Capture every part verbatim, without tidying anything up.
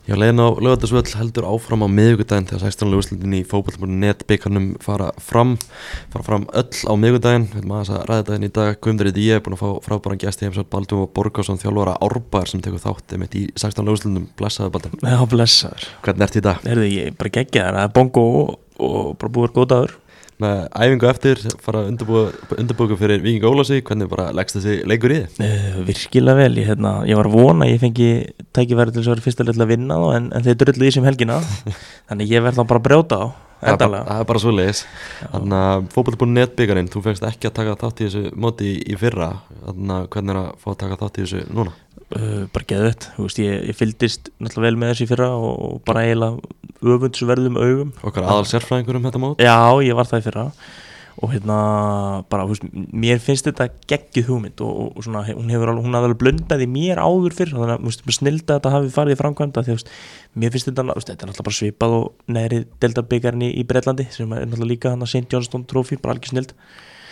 Já, leiðin á Laugardalsvöll heldur áfram á miðvikudaginn þegar sextán liða úrslitin í fótbolta punktur net bikarnum fara fram fara fram öll á miðvikudaginn. Við erum aðeins að ræða þetta hérna í dag. Guðmundur heiti ég, er búin að fá frábæran gest í heimsókn, Baldur Borgþórsson, þjálfara Árbæjar sem tekur þátt einmitt í sextán liða úrslitum. Blessaður Baldur. Já, blessaður. Hvernig ertu í dag? Heyrðu, ég bara geggja það, það er bongo og, og bara búið góð dagur. Með æfingu eftir, fara að undirbúka fyrir Víking Ólafsvík, hvernig bara leggst þessi leikur í þig? Uh, virkilega vel, ég, hérna, ég var að vona að ég fengi tækifæri til þess að vera fyrsta leið til að vinna þá, en, en þeir drullu í sem helgina, þannig ég verð þá bara að brjóta á, endalega. Það er bara svoleiðis. Þannig að fótbolta punktur net bikarinn, þú fegst ekki að taka þátt í þessu móti í, í fyrra, þannig að hvernig er að fá að taka þátt í þessu núna? Uh, bara geðveitt, þú veist, ég, ég fylgdist náttúrulega vel með þessu í fyrra og, og bara eiginlega öfundsverðum augum. Okkar aðal sérfræðingur um þetta mót? Já, ég var það í fyrra og hérna bara, þú veist, mér finnst þetta geggjuð hugmynd og, og svona, hún hefur alveg, hún hafði alveg blundað í mér áður fyrr, þannig að, þú veist, snilda þetta hafi farið í framkvæmda því, þú veist, mér finnst þetta, þú veist, þetta er náttúrulega bara svipað og neðri deildarbikarinn í, í Bretlandi sem er náttúrulega líka hann að Saint Johnstone Trophy, bara algjör snild.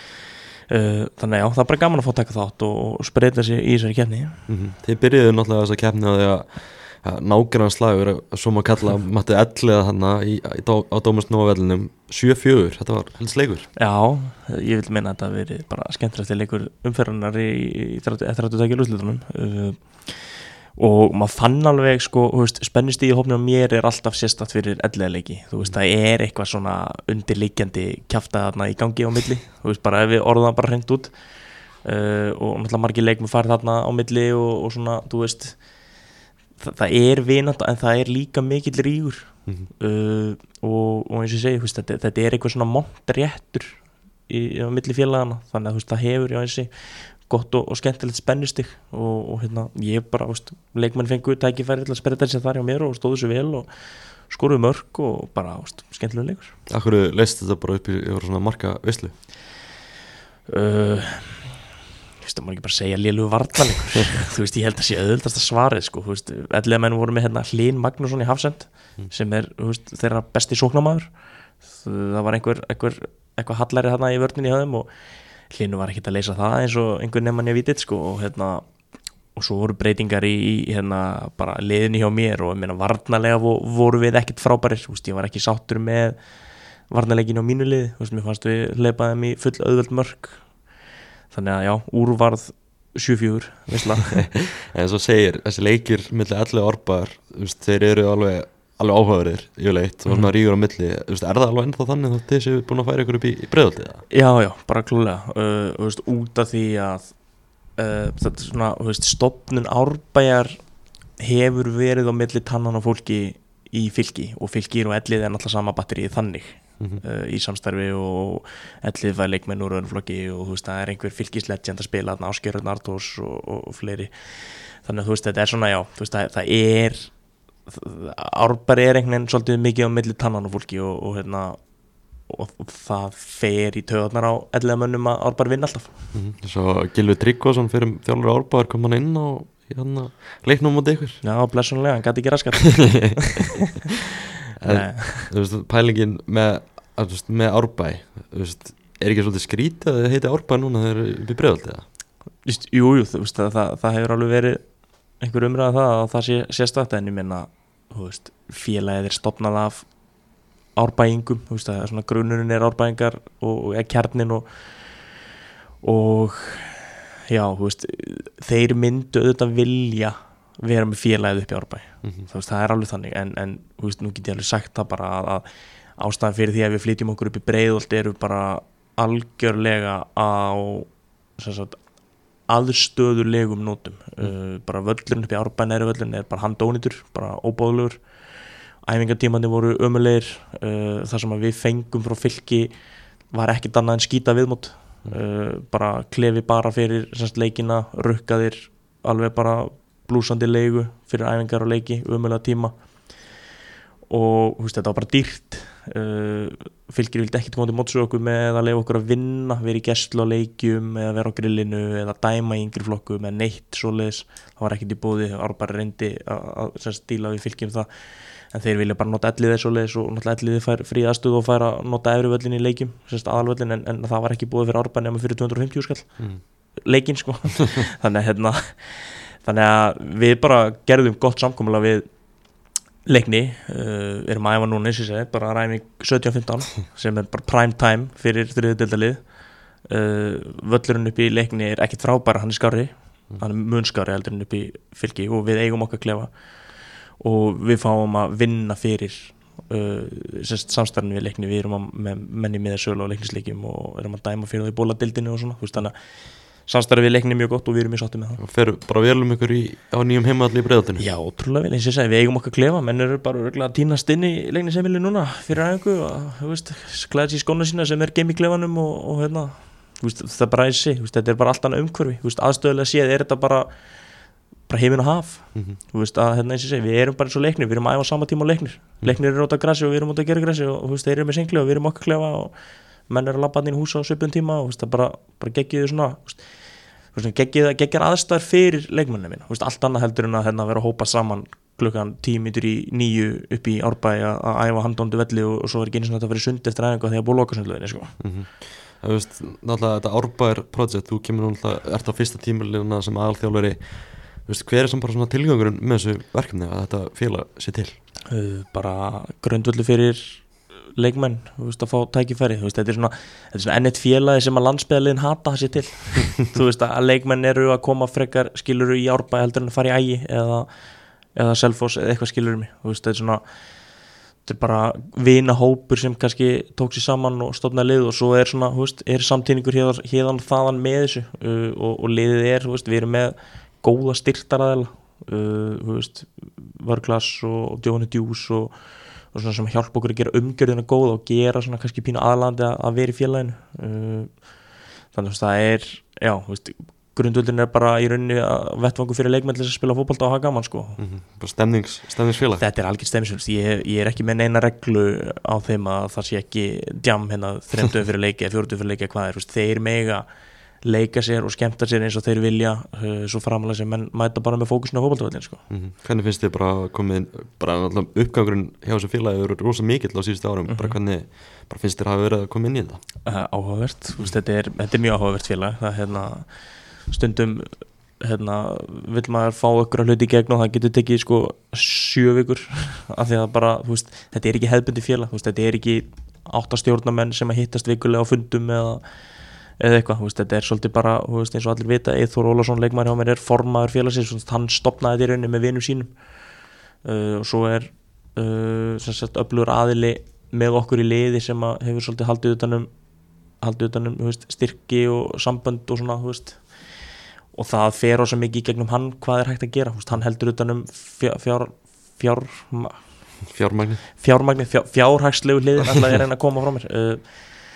Uh, þannig að já, það er bara gaman að fá að taka þátt og, og spreita sig í þessari keppni. Mm-hmm. Þið byrjuðu náttúrulega þessa keppni á því að ja, nágrann slagur, svo maður kalla Matti elliða þarna í, í, á Dómars Nóavellinum sjö fjögur, þetta var helst leikur. Já, ég vil meina að þetta verið bara skemmtilegasti leikur umferðarnar í, í þrjátíu tækja úrslitunum. uh, og maður fann alveg sko, þú veist, spennustig í hópnum á mér er alltaf sérstakt fyrir elliða leiki, þú veist, það er eitthvað svona undirliggjandi kjafta þarna í gangi á milli, þú veist, bara ef við orðum það bara hreint út uh, og náttúrulega margir leikmenn farið þarna á milli og, og svona, þú veist það, það er vinat en það er líka mikill rígur. Mm-hmm. uh, og, og eins og ég segi, þú veist, þetta, þetta er eitthvað svona montréttur í, á milli félagana, þannig að þú veist, það hefur, já eins og ég gott og, og skemmtilegt spennustig og, og hérna, ég bara, veist, leikmenn fengu tækifæri til að sperra þessi þar hjá mér og stóðu svo vel og skoruðu mörk og bara, veist, skemmtilega leikur. Akkur leist þetta bara upp í svona marka veislu? Uh, þú veist, það má ekki bara segja lélugu varnarleikur. Þú veist, ég held að sé auðvitað svarið, sko, þú veist, elliða menn voru með hérna Hlyn Magnússon í Hafsend mm. sem er, þú veist, þeirra besti sóknarmaður. Það var einhver, einhver eitthvað hallari þarna í vörninni hjá þeim og Hlynur var ekkert að leysa það eins og einhver nefn ég vitið sko og hérna og svo voru breytingar í, í hérna bara liðinni hjá mér og ég meina varnarlega voru við ekkert frábærir, þú veist, ég var ekki sáttur með varnarleikinu á mínu liði, þú veist, mér fannst við hleypaðum í full auðveld mörk, þannig að já, úrvarð sjö fjögur, veistla. En svo segir, þessi leikir milli ellefu Árbæjar, þú veist, þeir eru alveg alveg áhugaverðir, yfirleitt, og svona rígur á milli, þú veist, er það alveg ennþá þannig þá þessi er búin að færa ykkur upp í, í Breiðholtið? Já, já, bara klúlega, uh, þú veist, út af því að uh, þetta er svona, þú veist, stofnun Árbæjar hefur verið á milli tannan á fólki í fylki og fylkir og ellið er náttúrulega sama batterið þannig mm-hmm. uh, í samstarfi og ellið fæði leikmenn úr öðrum flokki og þú veist, það er einhver fylkislegend að spila þarna Ásgeir Örn Arnþórs og, og, og fleiri, þannig að þú veist, þetta er svona, já, þú veist, það, það er Árbæri er einhvern veginn svolítið mikið á milli tannan og fólki og, og, hérna, og, og það fer í taugarnar á ellefu mönnum að Árbæri vinna alltaf. Mm-hmm. Svo Gylfi Tryggvason fyrir þjálfur Árbæjar kom hann inn á hérna, leiknum á ykkur. Já, blessunlega, hann gæti ekki raskat. En, þú veist, pælingin með, veist, með Árbæ, þú veist, er ekki svolítið skrítið að það heiti Árbæ núna þegar það er upp í Breiðholtið? Jú, jú, þú veist, það, það, það hefur alveg verið einhver umræða það að það sé sérstakt en ég minna, þú veist, félagið er stofnað af Árbæingum, þú veist, það er svona grunnurinn er Árbæingar og, og er kjarnin og og já, þú veist, þeir myndu auðvitað vilja vera með félagið upp í Árbæ, mm-hmm. þú veist, það er alveg þannig en, en þú veist, nú get ég alveg sagt það bara að, að ástæðan fyrir því að við flytjum okkur upp í Breiðholt eru bara algjörlega á sem sagt aðstöðulegum nótum, mm. uh, bara völlurinn upp í Árbæ næri völlurinn er bara handónýtur, bara óbóðlegur, æfingatímandi voru ömulegir, uh, þar sem að við fengum frá fylki var ekkert annað en skýta viðmót, mm. uh, bara klefi bara fyrir semst leikina, rukkaðir alveg bara blúsandi leigu fyrir æfingar og leiki, ömulega tíma og þú veist, þetta var bara dýrt. Uh, fylgir vildi ekkert koma til móts við okkur með að leyfa okkur að vinna, vera í gæslu á leikjum eða vera á grillinu eða dæma í yngri flokkum eða neitt svoleiðis, það var ekkert í boði, Árbæri reyndi að stíla við fylgjum það en þeir vilja bara nota ellið svoleiðis og náttúrulega ellið fær frí aðstöðu og fær að nota efri völlin í leikjum, semst aðalvöllin en, en það var ekki búið fyrir Árbæri nema fyrir tvö hundruð og fimmtíu skall mm. leikinn sko þannig, hérna, þannig að við bara gerðum gott samkomulag við Leikni, uh, erum að æfa núna eins og ég segi, bara ræmi sautján fimmtán sem er bara prime time fyrir þriðju deildarlið. uh, Völlurinn upp í Leikni er ekkert frábæra, hann er skárri mm. hann er mun skárri heldur en upp í Fylki og við eigum okkar klefa og við fáum að vinna fyrir uh, samstarfinu við Leikni, við erum að, með menni með sölu og leiknisleikjum og erum að dæma fyrir það í bóladildinu og svona, þú veist, þannig að samstarfið við Leikni mjög gott og við erum í sáttum með það. Og fer bara vel um ykkur í, á nýjum heimavalli í Breiðholtinu? Já, ótrúlega vel, eins og ég segi, við eigum okkar klefa, menn eru bara örugglega að tínast inn í Leiknisheimili núna fyrir æfingu og, þú veist, klæða sér í skóna sína sem er geim í klefanum og, og hérna, þú veist, það er bara eins og, þetta er bara allt annað umhverfi, þú veist, aðstöðulega séð er þetta bara, bara heiminn og haf, mm-hmm. þú veist, að hérna eins og ég segi, við erum bara eins og Leiknir, við erum að æfa sama tíma á Leiknir, mm. Leiknir eru út að grassi og við erum út að gera grassi og, þú veist, þeir eru með sengli og við erum okkar klefa og menn eru að labba inn í húsa á svipum tíma og, þú veist, það bara, bara geggjuðu svona, þú veist, geggjar aðstæður fyrir leikmennina mína, veist, allt annað heldur en að hérna, vera að hópa saman klukkan tíu mínútur í níu upp í Árbæ að æfa handóndu velli og, og svo er ekki eins og þetta að vera sund eftir æfingu þegar búið lokasundlöginni sko. mm-hmm. Það veist, náttúrulega þetta Árbær project, þú kemur náttúrulega, ert á fyrsta tímabilina sem aðalþjálfari, hver er samt bara svona tilgangurinn með þessu verkefni að þetta félag sé til? Uh, bara grundvöldu fyrir leikmenn, þú veist, að fá tækifæri, þú veist, þetta er svona, þetta er svona enn eitt félagi sem að landsbyggðarliðin hata sér til þú veist, að leikmenn eru að koma frekar skiluru í Árbæ heldur en að fara í Ægi eða, eða Selfoss eða eitthvað skiluru mig, þú veist, þetta er svona þetta er bara vinahópur sem kannski tók sér saman og stofnaði lið og svo er svona, þú veist, er samtíningur héðan, héðan þaðan með þessu uh, og, og liðið er, þú veist, við erum með góða styrktaraðela uh, þú veist, Vörglas og Jóhanni Djús og og svona sem hjálpa okkur að gera umgjörðina góð og gera svona kannski pínu aðlandi að, að vera í félaginu uh, þannig að það er, já, veist, grundvöldin er bara í rauninni að vettvangur fyrir leikmenn til að spila fótbolta og hafa gaman sko. mm-hmm. Bara stemnings, stemningsfélag. Þetta er algjör stemningsfélag, ég, ég er ekki með neina reglu á þeim að það sé ekki djam hérna þremdöðu fyrir leiki eða fjóruðöðu fyrir leiki eða hvað er, veist, þeir mega leika sér og skemmta sér eins og þeir vilja uh, svo framalega sem menn mæta bara með fókusinu á fótboltavöllin sko. mm-hmm. Hvernig finnst þið bara komið bara uppgangurinn hjá þessu félagi eru rosa mikill á síðustu árum, mm-hmm. bara hvernig bara finnst þér hafa verið að koma inn í þetta? Uh, áhugavert, veist, þetta, er, þetta er mjög áhugavert félag, það er hérna stundum hérna vill maður fá ykkur að hluti í gegn og það getur tekið sko sjö vikur af því að bara, þú veist, þetta er ekki hefðbundi félag, þú veist, þetta er ekki átta stjórnarmenn sem að hittast vikulega á fundum eða eða eitthvað, veist, þetta er svolítið bara veist, eins og allir vita, Eyþór Ólafsson leikmaður hjá mér er formaður félagsins, hann stofnaði þetta í rauninni með vinum sínum uh, og svo er uh, sem sagt öflugur aðili með okkur í liði sem að hefur svolítið haldið utanum haldið utanum veist, styrki og sambönd og svona veist, og það fer ósað mikið í gegnum hann hvað er hægt að gera, veist, hann heldur utanum fjár fjár, fjár fjármagni fjármagni, fjár, fjárhagslegu liði alltaf er reyna að koma frá mér uh,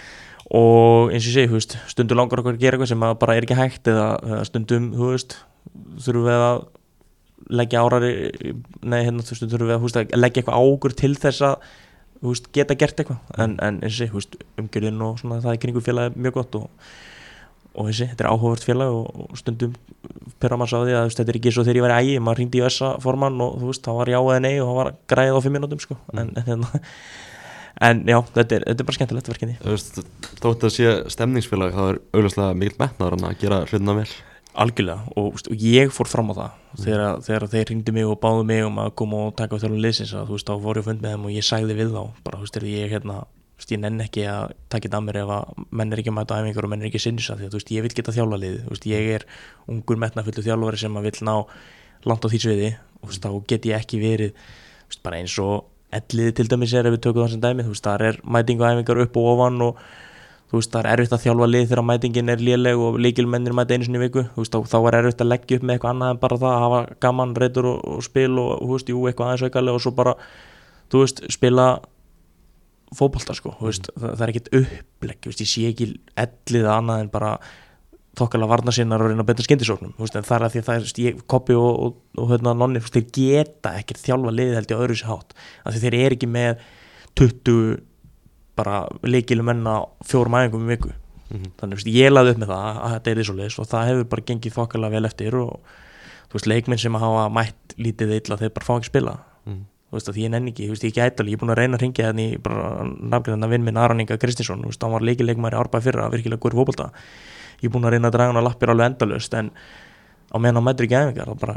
og eins og ég segi, þú veist, stundum langar okkur að gera eitthvað sem bara er ekki hægt eða, eða stundum, þú veist, þurfum við að leggja árari, nei, hérna, þú veist, þurfum við að, veist, að leggja eitthvað á okkur til þess að, þú veist, geta gert eitthvað, en, en eins og ég segi, þú veist, umgjörðin og svona það í kringu félagi er mjög gott og, og eins og ég, þetta er áhugavert félag og, og stundum perra maður sá því að, þú veist, þetta er ekki svo þegar ég var í Ægi, maður hringdi í össa formann og, þú veist, það var já eða nei og það var græðið á fimm mínútum, sko, mm. en, en hérna En já, þetta er, þetta er bara skemmtilegt verkefni. Þú veist, þótt að sé stemningsfélag, það er augljóslega mikill metnaður að gera hlutina vel. Algjörlega, og, og ég fór fram á það mm. þegar, þegar þeir hringdu mig og báðu mig um að koma og taka á þjálfum liðsins að þú veist, þá fór ég að fund með þeim og ég sagði við þá, bara, þú veist, ég hérna, þú veist, ég nenn ekki að taka þetta að mér ef að menn er ekki að mæta á æfingar og menn er ekki að sinna því að, þú veist, ég vil geta þjálfa liðið, þú veist, ég er ungur metnaðfullu þjálfari sem að vill ná langt á því sviði og þú veist, þá get ég ekki verið, þú veist, bara eins og elliði til dæmis er ef við tökum það sem dæmi, þú veist, það er mæting og æfingar upp og ofan og þú veist, það er erfitt að þjálfa lið þegar mætingin er léleg og lykilmennir mæta einu sinni í viku, þú veist, þá er erfitt að leggja upp með eitthvað annað en bara það að hafa gaman, reitur og, og spil og, þú veist, jú, eitthvað aðeins aukalega og svo bara, þú veist, spila fótbolta, sko, þú veist, það, það er ekkert upplegg, þú veist, ég sé ekki ellið annað en bara þokkalega varnarsinnar og reyna að beita skyndisóknum, þú veist, en það er að því að það er, ég, Koppi og, og, og hérna Nonni, þú veist, þeir geta ekkert þjálfa liðið held ég á öðru sér hátt, af því þeir eru ekki með tuttugu bara leikilum menna fjórum æfingum í viku, mm-hmm. þannig, þú veist, ég laði upp með það að þetta er því svoleiðis og það hefur bara gengið þokkalega vel eftir og, þú veist, leikmenn sem hafa mætt lítið illa, þeir bara fá ekki spila, mm. þú veist, að því ég nenni ekki, þú veist, ég ekki ætla, ég er búin að reyna að hringja þannig bara nafnir þannig að vinn minn Aron Inga Kristinsson, þú veist, hann var leikileikmaður í Árbæ fyrra, virkilega góður í fótbolta. Ég er búin að reyna að draga hann að lappir alveg endalaust en á meðan á mætur ekki æfingar þá bara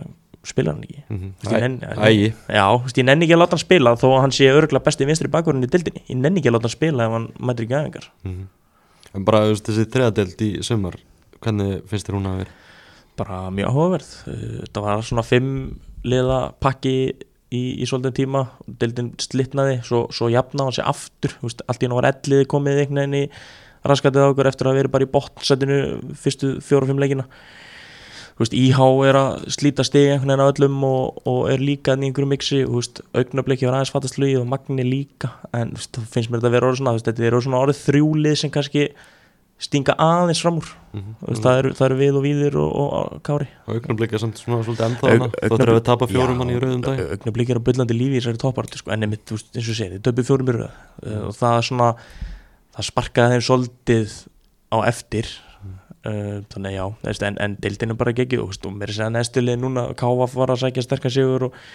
spilar hann ekki mm Þú veist, ég nenni- Ægi Já, þú veist, ég nenni ekki að láta hann spila þó að hann sé örgulega besti vinstri bakvörðin í deildinni ég nenni ekki að láta hann spila ef hann mætir ekki aðengar mm. En bara þú veist, þessi þriðadeild í sumar hvernig finnst þér hún að vera? bara mjög áhugaverð þetta var svona fimm liða pakki í, í svolítið tíma deildin slitnaði, svo, svo jafna hann sér aftur, þú veist, allt í hann var elliði komið einhvern veginn í raskatið á okkur eftir að vera bara í botnsætinu fyrstu fjóra og fimm leikina þú veist, I H er að slíta stig einhvern veginn á öllum og, og er líka í einhverju mixi, þú veist, augnablikki var aðeins fattast lögi og Magni líka en þú veist, finnst mér þetta að vera orðið svona, þú veist, þetta er svona orðið þrjúlið sem kannski stinga aðeins fram úr Mm-hmm. veist, það, eru, það eru við og Víðir og, og, og Kári Og augnablikka samt svona svolítið ennþá hana Þó þegar við tapa fjórum hann í rauðum dag augnablik er á bullandi lífi í þessari toppartu sko, en einmitt, þú veist, eins og segir, þið töpu fjórum í röð mm. og það er svona það sparkaði þeim svolítið á eftir mm. uh, þannig já, veist, en, en deildin er bara geggið og, og mér er segja næstulið núna K F var að sækja sterkan sigur og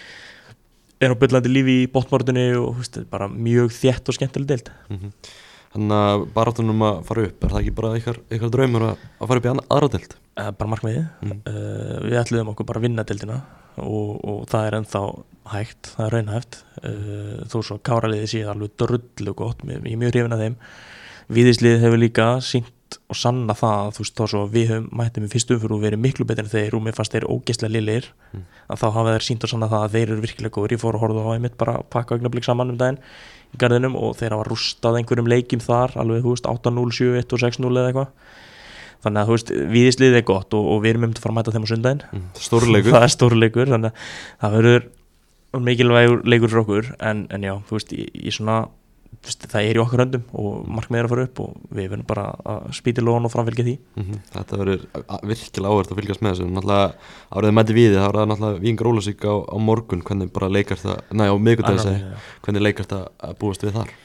er á bullandi lífi í botnmortunni og veist, bara mjög þétt og skemmtileg deild mm-hmm. Þannig að baráttunum að fara upp er það ekki bara ykkar, ykkar draumur að, að fara upp í aðra deild? Uh, bara markmiðið mm. uh, við ætluðum okkur bara að vinna deildina og, og það er ennþá hægt það er raunhæft uh, þó svo Káraliðið sé alveg drullu gott ég er mjög hrifinn af þeim Víðisliðið hefur líka sýnt og sanna það þú veist þá svo við höfum mættum í fyrstu umfyrir og verið miklu betur en þeir og mér fannst þeir ógeðslega liðlegir mm. að þá hafa þeir sýnt og sanna það að þeir eru virkilega góður ég fór að horfa á einmitt bara að pakka augnablik saman um daginn í garðinum og þeir hafa rústað einhverjum leikjum þar alveg þú veist átta núll, sjö eitt og sex núll eða eitthvað þannig að þú veist Víðisliðið er gott og, og við erum um til að fara að mæta þeim á sundaginn mm. Stórleikur það er stórleikur þannig að það verður mikilvægur leikur fyrir okkur en, en já þú veist ég, ég svona veist, það er í okkur höndum og markmið er að fara upp og við verðum bara að spýta lóðan og framfylgja því mm-hmm. Þetta verður virkilega áhvert að fylgjast með þessu náttúrulega áriðið mæti við það var náttúrulega Víkingur Ólafsvík á, á morgun hvernig bara leikast það, næ á miðvikudaginn segi ja. Hvernig leikast það að búast við þar?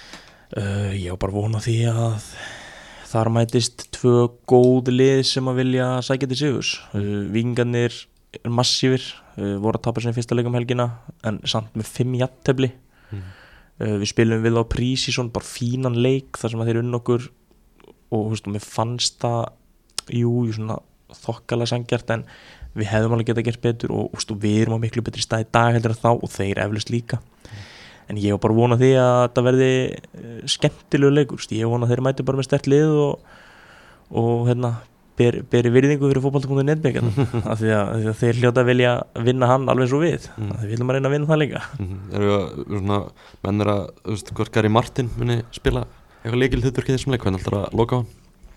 Uh, ég á bara vona því að þar mætist tvö góð lið sem að vilja sækja til sigurs uh, Víkingarnir er massífir uh, voru að tapa sinni fyrsta leik um helgina en samt með fimm jafntefli mm. Uh, við spilum við á Prísíson bara fínan leik þar sem að þeir unn okkur og þú veist, mér fannst það jú, svona þokkalega sangjart en við hefðum alveg getað gert betur og, og við erum á miklu betri stað í dag heldur en þá og þeir eflust líka mm. en ég var bara að vona því að þetta verði uh, skemmtilegu leikur, ég vona að þeir mæti bara með sterkt lið og, og hérna beri, beri virðingu fyrir fótbolta punktur net af því að, að þeir hljóta að vilja vinna hann alveg eins og við mm. að við viljum að reyna að vinna það líka mm. Erum við að, svona, menn er að þú veist, hvort Gary Martin muni spila eitthvað leikil hlutverkið þessum leik, hvernig ætlar að loka á hann?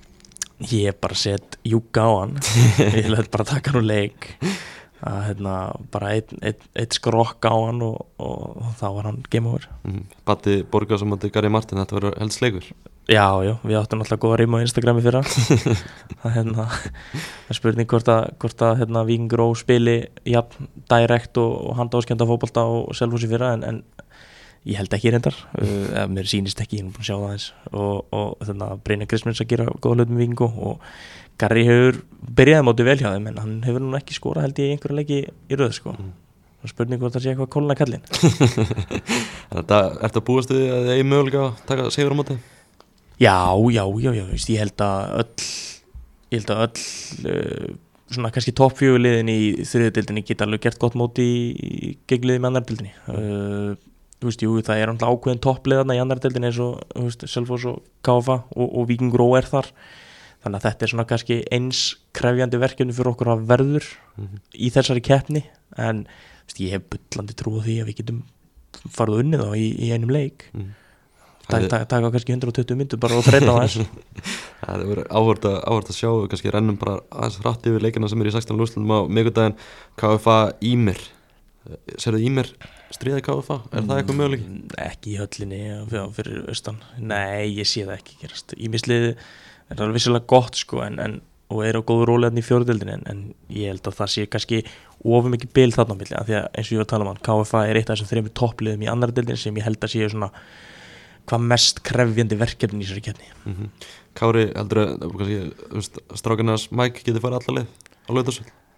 Ég er bara sett júka á hann ég vil bara taka hann úr leik að hérna bara eitt, eitt, eitt skrokka á hann og, og, og þá var hann game over mm. Batti Borga sem átti Gary Martin, þetta verður helst leikur Já, já, við áttum náttúrulega góða rím á Instagrami fyrra það hérna, er spurning hvort að, hvort að hérna, Víkingur Ó spili jafn direkt og, og handa áskjönda fótbolta og Selfoss í fyrra en, en ég held ekki reyndar uh, mér sýnist ekki, ég er búin að sjá það eins og, og þannig að Brynjar Kristmins að gera góða hlut með Víkingu og Garri hefur byrjaði móti vel hjá þeim en hann hefur nú ekki skorað held ég í einhverja leiki í röð sko. mm. spurning hvort það sé eitthvað kólna kallinn Þetta, ertu að búast við að það er mögulega að taka sigur á móti? Já, já, já, já, veist, ég held að öll, ég held að öll uh, svona kannski topp fjögur liðin í þriðju-deildinni geta alveg gert gott móti í, í gegn liði með annar deildinni. Uh, þú veist, jú, það er alltaf ákveðin toppliðarna í annar deildinni eins og, þú veist, Selfoss og K F A og, og Víkingur Ó er þar. Þannig að þetta er svona kannski eins krefjandi verkefni fyrir okkur að verður mm-hmm. í þessari keppni, en þú veist, ég hef bullandi trú á því að við getum farið unnið þá í, í einum leik. Mm. Það taka tak, kannski hundrað og tuttugu myndur bara og þreita á þess Það er áhvert að, áhvert að sjá kannski rennum bara aðeins hratt yfir leikina sem er í sextán úrslitum á miðvikudaginn K F A Ímir Serðu Ímir stríða K F A? Er það eitthvað möguleiki? Ekki í höllinni fyrir, fyrir austan Nei, ég sé það ekki gerast Ímisliði er alveg vissilega gott sko en, en, og er á góðu róli í fjóruðdeildinni en, en ég held að það sé kannski ofur mikið bil þarna á milli af því að eins og ég var að tala um hann K F A er eitt af þessum þremur toppliðum í annar deildinni sem ég held að sé svona hvað mest krefjandi verkefni í þessari keppni mm-hmm. Kári, heldur að strákarnas Mike geti farið alla leið á Laugardalsvöll?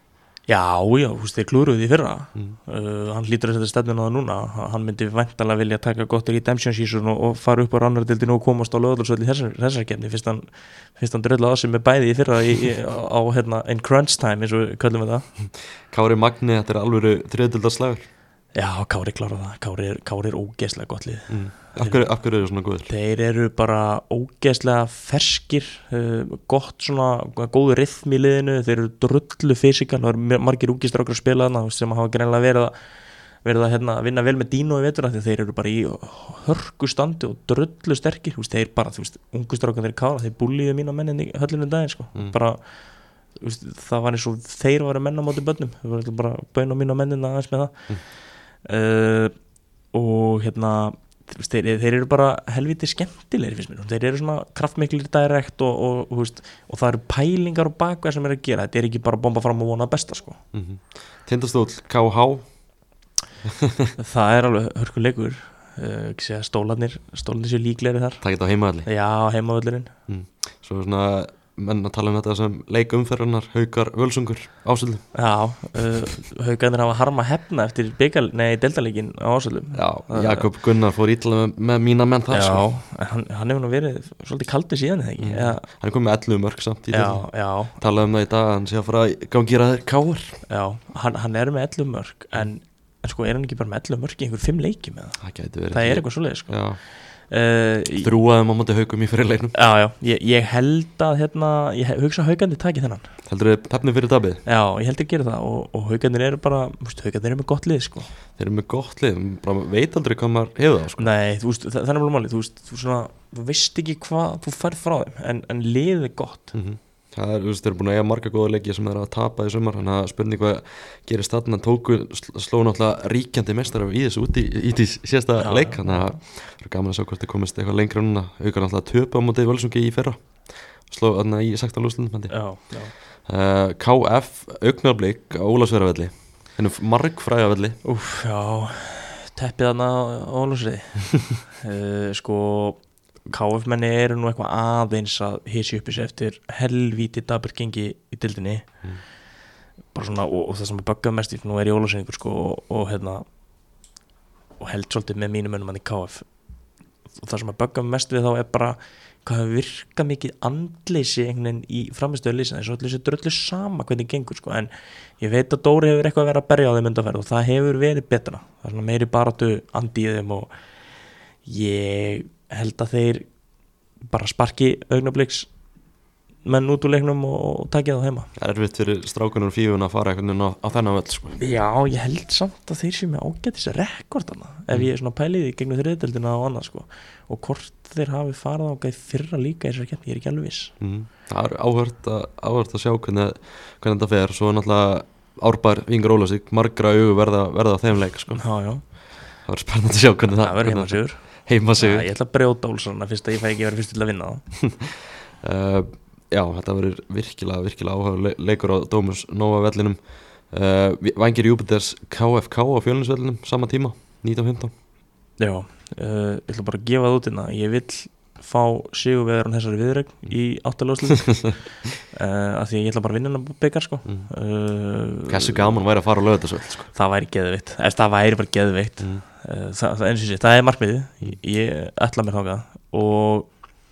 Já, já, þú veist, þeir klúruðu því fyrra mm. uh, hann hlýtur að setja stefnun á það núna hann myndi væntanlega vilja taka gott redemption season og, og fara upp á rannardildinu og komast á lögðarsvöld í þessar, þessar kefni fyrst hann, fyrst hann dröðla á sig með bæði í fyrra í, í, á, hérna, in crunch time eins og við köllum við það Kári Magni, þetta er alveg þriðjöldarslagur Já, Kári klára það, Kári er, Kári er ógeðslega gott lið mm. Af hverju, af hverju eru svona góður? Þeir eru bara ógeðslega ferskir uh, gott svona, góðu rytm í liðinu þeir eru drullu fysikal það eru margir úkistrákar að spila þarna sem hafa greinlega verið að, verið að hérna, vinna vel með Dino í vetur þeir eru bara í hörku standi og drullu sterkir þeir bara, þú veist, ungustrákar þeir Kára þeir búlíðu mína mennin í höllinu daginn sko. mm. bara, veist, það var eins og þeir varu menn á móti börnum þeir varu bara bæn á mína mennin aðeins með það mm. uh, og hérna Þeir, þeir eru bara helviti skemmtilegir fyrst mér, þeir eru svona kraftmiklir direkt og, og, og, veist, og það eru pælingar og bakveð sem er að gera, þetta er ekki bara bomba fram og vona besta sko. mm-hmm. Tindastóll K H Það er alveg hörkuleikur uh, stólarnir stólarnir séu líklegri þar Það geta á heimavalli Já, heimavöllurinn mm. Svo svona menn að tala um þetta sem leikumferðarnar Haukar Völsungur ásöldum Já, uh, Haukarnir hafa harma hefna eftir byggal, nei, deltaleikin á ásöldum Já, Jakob Gunnar fór ítla með, með mína menn þar Já, sko. hann, hann hefur nú verið svolítið kaldur síðan eða ekki mm. ja. Hann er komið með ellefu mörk samt í Já, þetta já Talaði um það í dag, hann sé að fara að gangi ræðir Káar Já, hann, hann er með ellefu mörk en, en sko er hann ekki bara með ellefu mörk í einhver fimm leiki með það Það gæti verið Það er eitthvað svoleiðis sko Já Uh, Þrúaðum á móti Haukum í fyrir leiknum Já, já, ég, ég held að hérna, ég hugsa að Haukandi taki þennan Heldur þið pefni fyrir dabið? Já, ég held að gera það og, og Haukandir eru bara, Haukandir eru með gott lið sko. Þeir eru með gott lið, bara veit aldrei hvað maður hefur það sko. Nei, þú veist, það, það er alveg málið, þú veist, þú, svona, þú veist ekki hvað þú færð frá þeim en, en liðið er gott mm-hmm. Það er, þú veist, þeir eru búin að eiga marga góða leiki sem þeir eru að tapa í sumar, þannig að spurning hvað gerist þarna, tóku, sló náttúrulega ríkjandi mestara í þessu út í, í því síðasta já, leik, þannig að það er gaman að sjá hvort þið komist eitthvað lengra núna, Haukar náttúrulega töpu á móti Völsungi í fyrra, sló þarna í sextán úrslitum uh, K F, Augnablik á Ólafsfjarðarvelli, hennum margfrægavelli Úf, já, teppið þarna á Ólafsfjarði uh, sko K F menni eru nú eitthvað aðeins að hysja upp þessu eftir helvíti dabur gengi í dildinni mm. bara svona og, og það sem er böggað mest í nú er ég Ólafsvíkingur sko og, og hérna og held svolítið með mínum önum hann í K F og það sem er böggað mest við þá er bara hvað hefur virkað mikið andleysi einhvern veginn í framistöðu lýsa þess að þessu dröllu sama hvernig gengur sko en ég veit að Dóri hefur eitthvað verið að berja á þeim undanferð og það hefur verið betra það er svona meiri baráttu andi í þeim og ég held að þeir bara sparki Augnabliks menn út úr leiknum og, og takja það heima. Það er erfitt fyrir strákunar og fífun að fara einhvern veginn á, á þennan völl sko. Já, ég held samt að þeir séu með ágætis rekordana mm. ef ég er svona pæliði gegnum þriðdeildina og annað sko og hvort þeir hafi farið ágæð fyrra líka í þessari keppni, ég er ekki alveg viss. Mm. Það er áhört að, áhört að sjá hvernig, hvernig þetta fer, svo náttúrulega Árbær Vingur Ólafsvík, margra augu verða, verða á þeim leik sko. Já, já. Það verður spennandi að sjá hvernig það, það verður heimasigur. Heimasigur. Já, ég ætla að brjóta Olssona fyrst að ég fæ ekki verið fyrst til að vinna það. uh, Já, þetta verður virkilega, virkilega áhuga leikur á Dómus Nóa vellinum. Uh, Vængir Júpiters K F K á Fjölnisvellinum sama tíma, nítján fimmtán. Já, uh, ég ætla bara að gefa það út innan. Ég vil fá sigurvegarann þessari viðregn í áttalöðslu uh, af því ég ætla bara að vinna hennar byggar sko. Mm. Uh, Hversu gaman væri að fara á Laugardalsvöll sko. Það væri geðveikt, eða það væri bara geðveikt. Mm. Uh, það, það, eins og sé, það er markmiðið, ég, ég ætla mér þangað og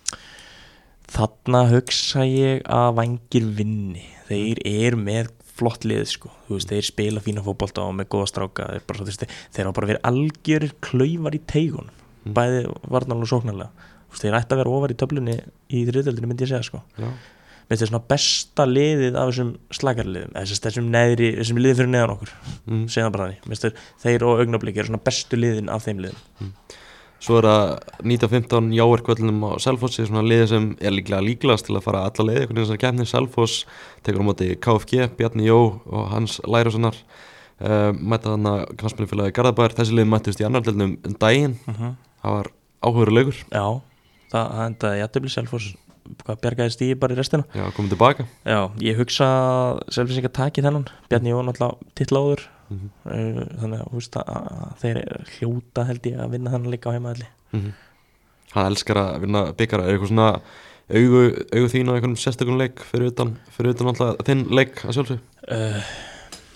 þarna hugsa ég að Vængir vinni, þeir eru með flott lið sko, þú veist, þeir spila fína fótbolta og með góða stráka, þeir bara, þú veist, þeir hafa bara verið algjörir klaufar í teigunum, mm. bæði varnarlega og sóknarlega, þú veist, þeir ætti að vera ofar í töflunni í þriðdeildinni myndi ég segja sko. Já. Þetta er svona besta liðið af þessum slagarliðum, þessum, þessum neðri, þessum liðið fyrir neðan okkur, mm. segja bara þannig, þeir og Augnablik eru svona bestu liðin af þeim liðin. Mm. Svo er það nítján fimmtán Jáverkvöllunum á Selfossi, svona liðið sem er líklega líklegast til að fara alla leið, einhvern veginn sem kemni Selfoss, tekur á móti K F G, Bjarni Jó og hans Lærussonar, uh, mæta þarna knattspyrnufélagið Garðabær, þessi lið mættust í annar deildinum um daginn, uh-huh. það var áhugaður leikur. Já, það endaði jafntefli Selfoss, hvað bjargaði stíði bara í restina. Já, komið tilbaka. Já, ég hugsa Selfossingar taki þennan, Bjarni Jó náttúrulega titlaður. Mm-hmm. Uh, þannig að, veist, að þeir hljóta held ég að vinna þannig líka á heimaðalli. Mm-hmm. Hann elskar að vinna byggara, er eitthvað svona augu, augu þín á einhvern sérstakunum leik fyrir utan, fyrir utan alltaf þinn leik að sjálfsög? Uh,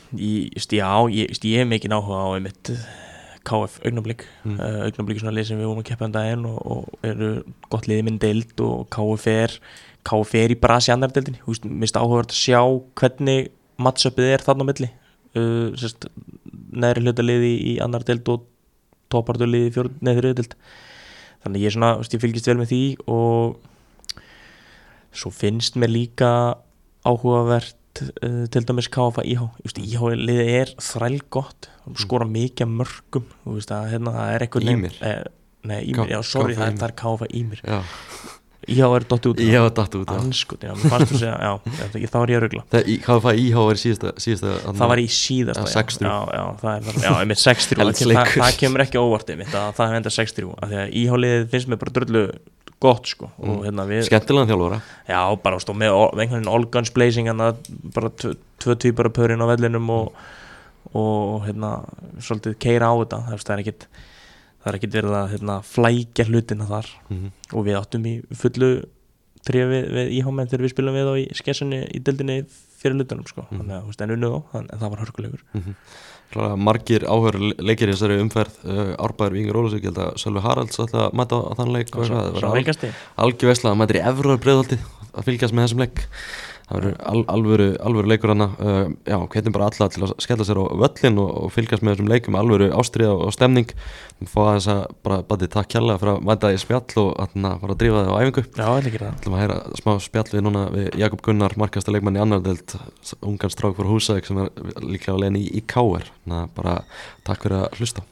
Ég, just, já, ég, just, ég hef mikið áhuga á einmitt K F Augnablik mm. uh, Augnablik er svona lið sem við vorum að keppa um daginn og, og eru gott liðið minn deild og K F er K F er í brasi annar deildinni, þú veist, mér finnst áhugavert að sjá hvernig matchupið er þarna á milli uh, sérst, neðri hluta liði í annar deild og toppartu liði í fjórðu, neðri deild þannig ég er svona, þú veist, ég fylgist vel með því og svo finnst mér líka áhugavert Uh, til dæmis K F I H I H liðið er þræl gott skora mikið af mörgum þú veist að hérna það er eitthvað Ímir eh, nei Ímir, já sorry það er K F Ímir já I H er dottið út I H er dottið út anskot já mér fannst þú segja já þá er ég að rugla K F I H er síðasta síðasta það var í síðasta já sex þrjú já já það er það já einmitt sex þrjú það, það kemur ekki óvart einmitt að það hefði endað sex þrjú af því að I H liðið finnst mér bara drullu gott sko og hérna við skemmtilegan þjálfara já bara stó með einhvern veginn all guns blazing hana bara tvö tvíbara pörin á vellinum og og hérna svolítið keira á þetta það er ekkit það er ekkit verið að hérna flækja hlutina þar mm-hmm. og við áttum í fullu tríu við, við I H menn þegar við spilum við á í skessunni í deildinni fyrir hlutunum sko mm-hmm. þannig að þú veist en unnuð á en það var hörkulegur mm-hmm. margir áhör leikir í þessari umferð uh, Árbæður Víkingur Ólafsvík, ég held að Sölvi Haralds ætla að mæta á þann leik og það verður algjör veisla að mæta í Efra Breiðholti að fylgjast með þessum leik það verður al, alvöru, alvöru leikur hana uh, já, hvetjum bara alla til að skella sér á völlin og, og fylgjast með þessum leikum alvöru ástríða og stemning við fá þess að bara bæti takk kjærlega fyrir að mæta í spjall og að fara að drífa það á æfingu já, ég líkir það ætlum að heyra smá spjall við núna við Jakob Gunnar, markasta leikmann í annar deild ungan strák fyrir Húsavík sem er líklega að leiðin í, í K R bara takk fyrir að hlusta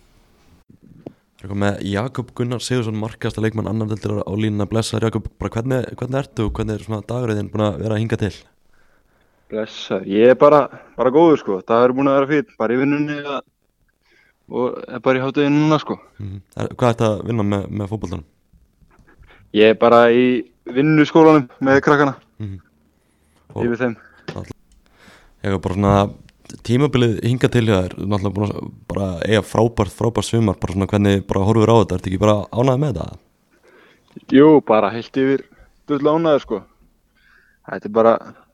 með Jakob Gunnar Sigurðsson, markasta leikmann annar deildar á línuna. Blessaður Jakob, bara hvernig, hvernig ertu og hvernig er svona dagurinn búin að vera að hinga til? Blessaður, ég er bara, bara góður sko, það er búin að vera fín, bara í vinnunni og er bara í hátæginu núna sko. Mm-hmm. er, Hvað ert að vinna með, með fótboltanum? Ég er bara í vinnuskólanum með krakkana, mm-hmm. yfir þeim. Ég er bara svona tímabilið hinga til hjá þér, náttúrulega búin að bara eiga frábært, frábært sumar, bara svona hvernig bara horfur á þetta, ertu ekki bara ánægð með þetta? Jú, bara heilt yfir dullu ánægður sko. Þetta er bara,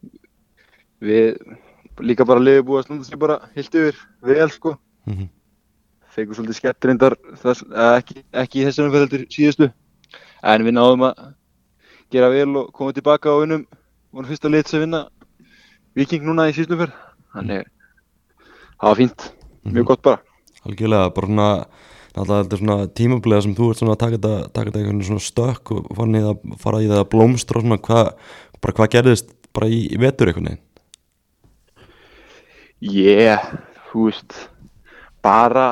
við líka bara liðið búið að standa sig bara heilt yfir vel sko. Mm-hmm. Feikur svolítið skemmt reyndar, þess, ekki, ekki í þessum umferð síðustu, en við náðum að gera vel og koma tilbaka og vinnum, vorum fyrsta lið sem vinna Víking núna í síðustu umferð, þannig það var fínt, mjög gott bara. Algjörlega, bara svona, náttúrulega þetta er svona tímabiliða sem þú ert svona að taka þetta, taka þetta einhvern svona stökk og fara í það, fara í það að blómstra og svona, hvað, bara hvað gerðist bara í, í vetur einhvern veginn? Yeah, þú veist, bara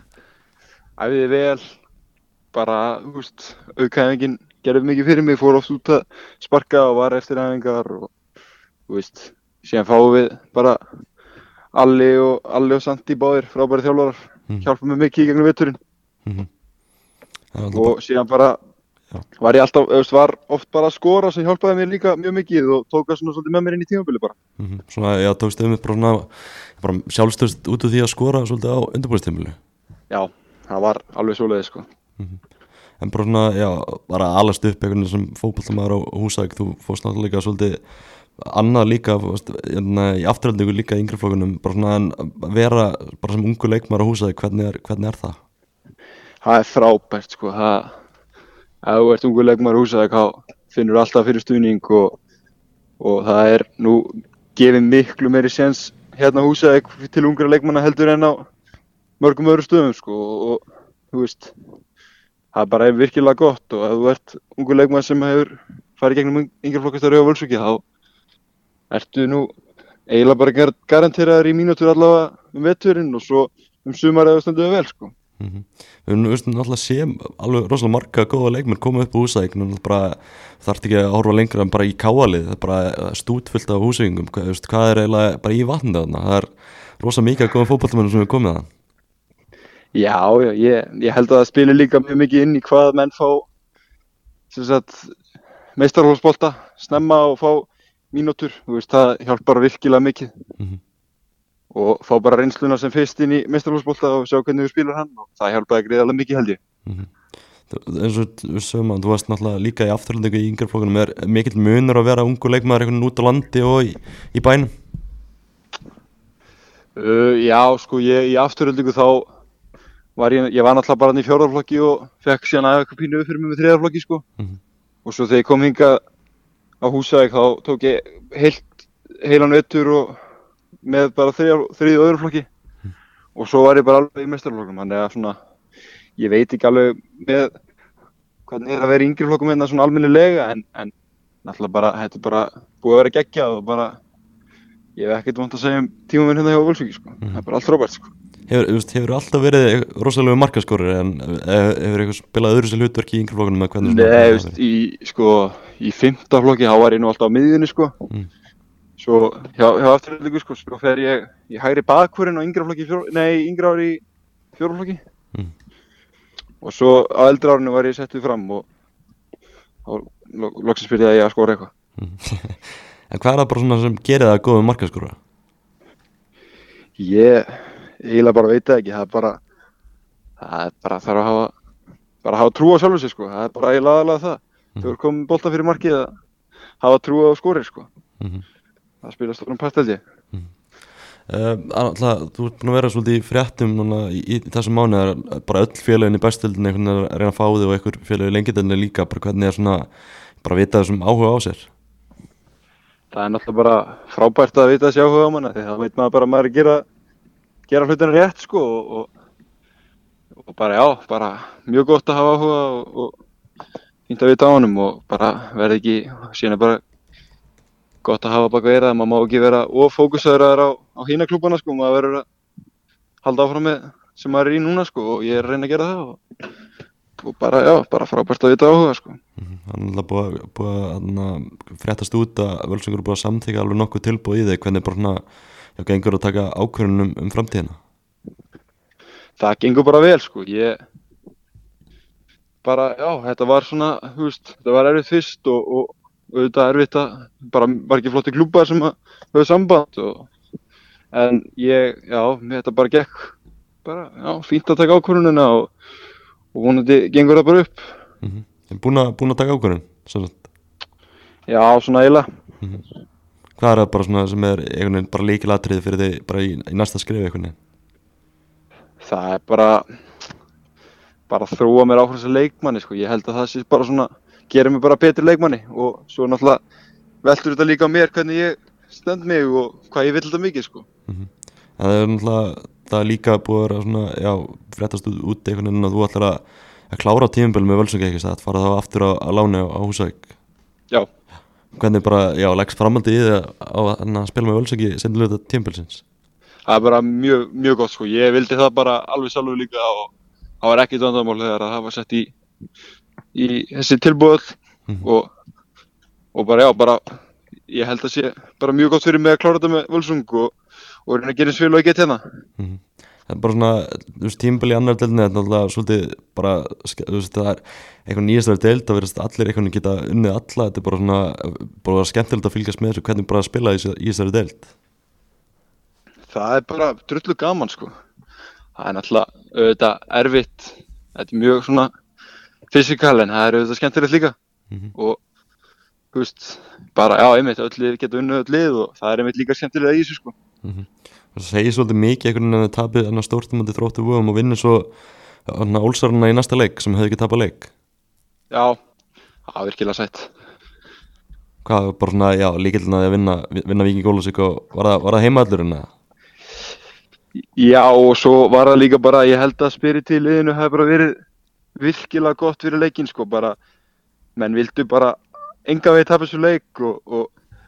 æfiði vel, bara, þú veist, aukaæfingin gerði mikið fyrir mig, fór oft út að sparka og var eftir æfingar og, þú veist, síðan fáum við bara Alli og, Alli og Sandi báðir, frábæri þjálfarar, mm. hjálpa mér mikið í gegnum veturinn. Mm-hmm. Og bara, síðan bara já. var ég alltaf, auðvitað var oft bara að skora sem hjálpaði mér líka mjög mikið og tók það svona svolítið með mér inn í tímabili bara. Mm-hmm. Svona, já, tókstu um bara svona, bara sjálfstöðst út úr því að skora svolítið á undirbúinstímabili? Já, það var alveg svoleiðis sko. Mm-hmm. En bara svona, já, bara alast upp einhvern veginn sem fótboltamaður á Húsavík, þú fórst náttúrulega líka svolítið annað líka í afturhaldingu líka í yngri flokkunum, bara svona að vera bara sem ungu leikmaður á Húsavík, hvernig er, hvernig er það? Það er frábært sko, það, ef þú ert ungu leikmaður á Húsavík þá finnur þú alltaf fyrir stuðning og, og það er nú gefið miklu meiri séns hérna á Húsavík til ungra leikmanna heldur en á mörgum öðru stöðum sko og, og þú veist, það er bara virkilega gott og ef þú ert ungu leikmaður sem hefur farið gegnum yngri flokkastarfi á Völsungi þá ertu nú eiginlega bara gar- garanteraður í mínútur allavega um veturinn og svo um sumarið að standuðu vel sko. Mm-hmm. Við erum náttúrulega séum alveg rosalega marga góða leikmenn koma upp á Húsavík, bara þarf ekki að horfa lengra en bara í káalið, það er bara stútfullt af Húsavíkingum, hvað, hvað er eiginlega bara í vatnið þarna, það er rosalega mikið að góða fótboltamennum sem er komið þaðan. Já, já, ég, ég held að það spilir líka mjög mikið inn í hvað menn fá sem sagt meistaraflokksbolta snemma og fá mínútur, þú veist, það hjálpar virkilega mikið. Mm-hmm. Og fá bara reynsluna sem fyrst inn í meistaraflokksbolta og sjá hvernig þú spilar hann og það hjálpaði greiðarlega mikið held ég. Mm-hmm. Eins og við sögum að þú varst náttúrulega líka í afturhaldingu í yngri flokkunum, er mikill munur að vera ungu leikmaður einhvern út á landi og í, í bænum? Uh, já, sko, ég í afturöldingu þá var ég, ég var náttúrulega bara hann í fjórðarflokki og fekk síðan aðeins eitthvað pínu upp fyrir mig með þriðarflokki, sko. Mhm. Og svo þegar ég kom hingað á Húsavík þá tók ég heilt, heilan vetur og með bara þriðja, þriðja og öðru flokki. Og svo var ég bara alveg í meistaraflokkum, þannig að svona, ég veit ekki alveg með hvernig er að vera í yngri flokkum hérna svona almennilega, en, en náttúrulega bara, þetta er bara búið að vera geggjað og bara, ég hef ekkert vant að segja um tíma minn hérna hjá Völsungi, sko. Mhm. Það er bara allt frábært, sko. Hefur, þú veist, hefur alltaf verið rosalega markaskorur en eh, hefur eitthvað spilað öðru sér hlutverk í yngri flokkunum með hvernig Nei, þú veist, í, sko, í fimmta flokki þá var ég nú alltaf á miðjunni, sko. Mm. Svo hjá, hjá afturöldingu, sko, svo fer ég í hægri bakvörðin og yngra flokki, í fjór, nei, yngra ári í fjórða flokki. Mm. Og svo á eldri árinu var ég settuð fram og þá lo- loksins byrjaði ég að skora eitthvað. En hvað er það bara svona sem gerir það góðum markaskorur? Ég eiginlega bara veit það ekki, það er bara, það er bara þarf að hafa, bara að hafa trú á sjálfu sér, sko. Það er bara eiginlega aðalega það. Mhm. Þegar komið bolta fyrir markið að hafa trú á skorir, sko. Mhm. Það spila stórum part, held ég. Uh, alltaf, þú ert búin að vera svolítið í fréttum núna í, í þessum mánuði er bara öll félagin í bestöldin einhvern veginn að reyna að fá þig og einhver félagi lengjadöldinni líka, bara hvernig er svona bara að vita þessum áhuga á sér. Það er náttúrulega bara frábært að vita þessi áhuga á manna, því þá veit maður bara að maður er að gera, gera hlutina rétt, sko, og, og, og bara, já, bara mjög gott að hafa áhuga og, og fínt að vita á honum og bara verði ekki, síðan er bara gott að hafa baka eyrað, maður má ekki vera of fókusaður á, á hína klúbbana, sko, maður verður að halda áfram með sem maður er í núna, sko, og ég er að reyna að gera það og, og bara, já, bara frábært að vita áhuga, sko. Mm. Það er alltaf búið, að- búið að að fréttast út að Völsungur er búið að samþykja alveg nokkuð tilbúið í þig, hvernig bara svona já, gengur að taka ákvörðun um, um framtíðina. Það gengur bara vel, sko, ég bara, já, þetta var svona, þú veist, þetta var erfitt fyrst og, og auðvitað erfitt að, bara var ekki flotti klúbbar sem að höfðu samband og, en ég, já, mér þetta bara gekk, bara, já, fínt að taka ákvörðunina og, og vonandi gengur það bara upp. Mm. Er búin að, búin að taka ákvörðun, sem sagt. Já, svona eiginlega. Mm. Hvað er það bara svona sem er einhvern veginn bara líkilatriði fyrir þig bara í, í næsta skrifi einhvern veginn? Það er bara, bara að þróa mér áfram sem leikmanni, sko, ég held að það sé bara svona, gerir mig bara betri leikmanni og svo náttúrulega veltur þetta líka á mér hvernig ég stend mig og hvað ég vill þetta mikið, sko. Mm. Það er náttúrulega, það er líka búið að vera svona, já, fréttast út, út einhvern veginn að þú ætlar að, að klára tímabil með Völsungi ekki það, fara þá aftur á, á láni á, á Húsavík. Já, Hvernig bara, já, leggst framhaldi í þig á að að spila með Völsungi sendilega þetta tímabilsins? það er bara mjög, mjög gott, sko, ég vildi það bara alveg sjálfur líka og það var ekkert vandamál þegar að það var sett í, í þessi tilbúð Mhm. og, og bara, já, bara, ég held að sé bara mjög gott fyrir mig að klára þetta með Völsung og, og reyna að gera eins vel og ég get hérna. Mm. Það er bara svona, þú veist, tímabil í annar deildinni, þetta er náttúrulega svolítið bara, ske- þú veist, það er eitthvað nýjastari deild, það verðist allir einhvern veginn geta unnið alla, þetta er bara svona, bara skemmtilegt að fylgjast með þessu, hvernig bara að spila í þessu- í þessari deild. Það er bara drullu gaman, sko. Það er náttúrulega auðvitað erfitt, þetta er mjög svona fysikal en það er auðvitað skemmtilegt líka Mhm. og þú veist, bara, já, einmitt, öll lið geta unnið öll lið og það er einmitt líka skemmtilega í þessu, sko. Mm. Það segir svolítið mikið einhvern veginn að þið tapið enn að stórtumandi Þróttu Vogum og vinnur svo Ólsarana í næsta leik sem hefði ekki tapað leik. Já, það er virkilega sætt. Hvað var bara svona, já, líkildin að því að vinna, vinna Víking Ólafsvík og var það, var það heimaallurinn eða? Já, og svo var það líka bara, ég held að spyrir til liðinu hafi bara verið virkilega gott fyrir leikinn, sko, bara, menn vildu bara enga veginn tapa þessu leik og, og,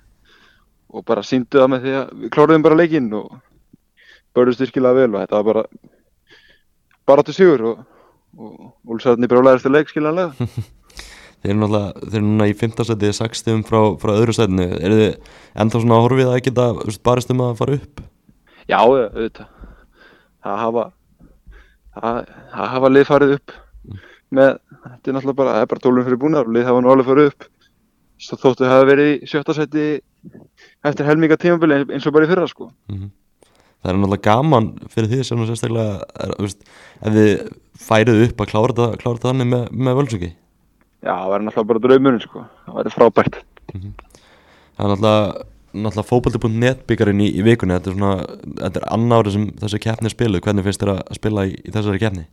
og bara sýndu það með því að við kláruðum bara leikinn og börðust virkilega vel og þetta var bara baráttu sigur og, og Úlfsararnir brjálæðist leik, skiljanlega. Þeir eru náttúrulega, þeir eru núna í fimmta sæti sex stigum frá, frá öðru sætinu. Eru þið ennþá svona að horfið að geta þú veist, barist um að fara upp? Já, auðvitað. Það hafa, það, það hafa lið farið upp með, þetta er náttúrulega bara, það er bara tólum fyrir búnar og lið hafa nú alveg farið upp. Svo þóttu hafa verið í sjötta sæti eftir helminga tímabili eins og bara í fyrra, sko. Mm. Það er náttúrulega gaman fyrir því sem sérstaklega, er, þú veist, ef þið færið upp að klára þetta, klára þetta þannig með, með Völsungi. Já, það væri náttúrulega bara draumurinn, sko. Það væri frábært. Mm. Það er náttúrulega, náttúrulega fótbolti punkt net byggarinn í, í vikunni, þetta er svona, þetta er annar ári sem þessi keppni er spiluð, hvernig finnst þér að spila í, í þessari keppni?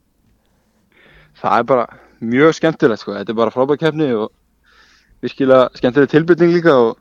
Það er bara mjög skemmtilegt sko, þetta er bara frábær keppni og virkilega skemmtileg tilbreyting líka og,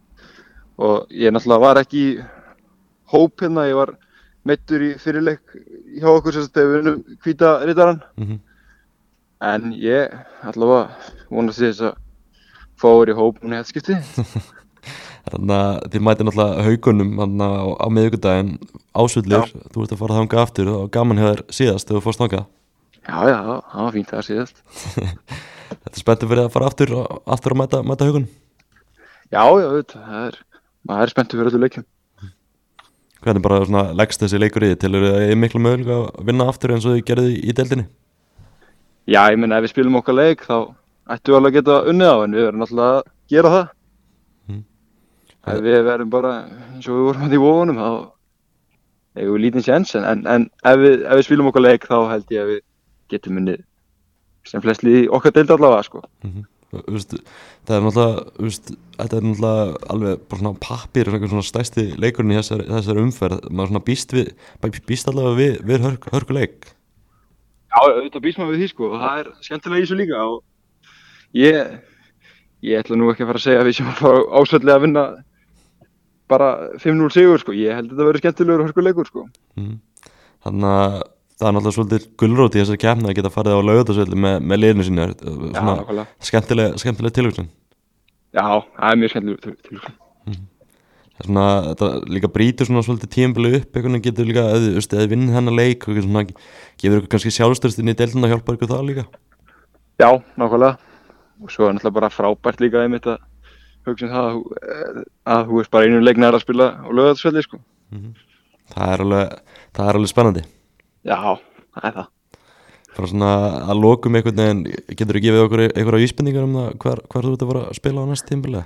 og ég náttúrulega var ekki í hóp hérna, ég var meiddur í fyrirleik hjá okkur sem þetta við unnum hvíta rittarann. Mm-hmm. En ég allavega vonast til þess að fá verið í hóp núna í þetta skipti. Þannig að þið mæti náttúrulega Haukunum á, á miðvikudaginn Ásvöldur, þú ert að fara þangað aftur og gaman hjá þér síðast þegar þú fórst þangað. Já, já, það var fínt það síðast. Þetta er spenntið fyrir að fara aftur, aftur að mæta, mæta Haukunum? Já, já, auðvitað, það er, maður er spenntið fyrir öllu leikjum. Hvernig bara svona leggst þessi leikur í þið, telur þið að ég er miklu mögulega að vinna aftur eins og þið gerðu í deildinni? Já, ég meina ef við spilum okkar leik þá ættum við alveg að geta unnið á, en við verðum náttúrulega að gera það. Mm. Ef við verðum bara eins og við vorum að því vofunum þá hefur við lítinn séns, en, en, en ef, við, ef við spilum okkar leik þá held ég að við getum unnið sem flest lið í okkar deild allavega sko. Mm-hmm. Vist, það er náttúrulega, vist, þetta er náttúrulega alveg bara svona pappir og svona stærsti leikurinn í þessari, þessari umferð, maður svona býst við, býst allavega við, við hörk, hörkuleik. Já, auðvitað býst maður við því sko, og það er skemmtilega í þessu líka og ég, ég ætla nú ekki að fara að segja að við sem að fara ásvöldlega að vinna bara fimm núll sigur sko, ég held að þetta verður skemmtilegur hörkuleikur sko. Mm. Þannig að það er náttúrulega svolítið gulrót í þessari keppni að geta farið á Laugardalsvelli með, með liðinu sinni, svona Já, skemmtileg, skemmtileg tilhugsun. Já, það er mjög skemmtileg tilhugsun. Mm. Það er svona, þetta líka brýtur svona svolítið tímabilið upp, einhvern veginn getur líka, eða þið eða vinnið hennar leik, og svona, gefur ykkur kannski sjálfstörst inn í deildina og hjálpar ykkur það líka? Já, nákvæmlega. Og svo er náttúrulega bara frábært líka einmitt að hugsa um það að, að þú veist bara einu leik nær að spila á Laugardalsvelli sko. Mm. Það er alveg, það er alveg spennandi. Já, það er það. Bara svona að lokum einhvern veginn, getur þú gefið okkur einhverja vísbendingar um það hvar, hvar þú ert að fara að spila á næsta tímabilið?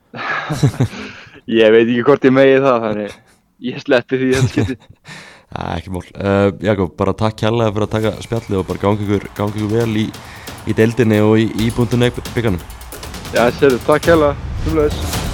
Ég veit ekki hvort ég megi það, þannig ég sleppi því þetta skipti. Það er ekki mál. Uh, Jakob, bara takk kærlega fyrir að taka spjallið og bara gangi ykkur, gangi ykkur vel í, í deildinni og í, í búndunni byggarnum. Já, sérðu, takk kærlega. Sumleis.